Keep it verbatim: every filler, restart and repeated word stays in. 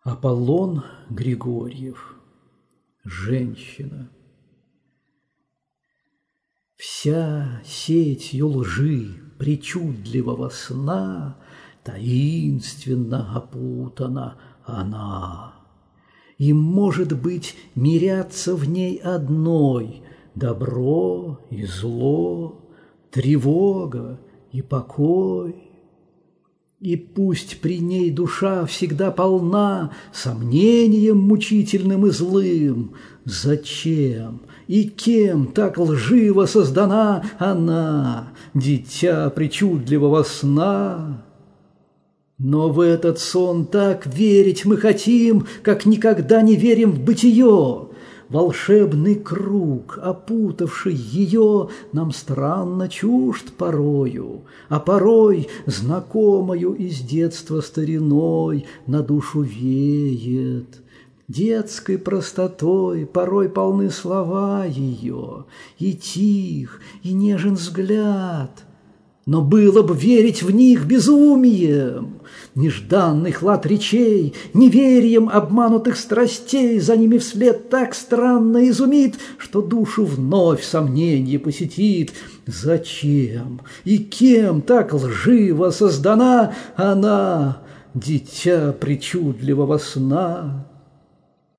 Аполлон Григорьев. Женщина. Вся сетью лжи причудливого сна таинственно опутана она. И, может быть, мирятся в ней одной добро и зло, тревога и покой. И пусть при ней душа всегда полна сомнением мучительным и злым, зачем и кем так лживо создана она, дитя причудливого сна? Но в этот сон так верить мы хотим, как никогда не верим в бытие. Волшебный круг, опутавший ее, нам странно чужд порою, а порой знакомою из детства стариной на душу веет. Детской простотой порой полны слова ее, и тих, и нежен взгляд. Но было б верить в них безумием, нежданный хлад речей, неверием обманутых страстей за ними вслед так странно изумит, что душу вновь сомнение посетит. Зачем и кем так лживо создана она, дитя причудливого сна?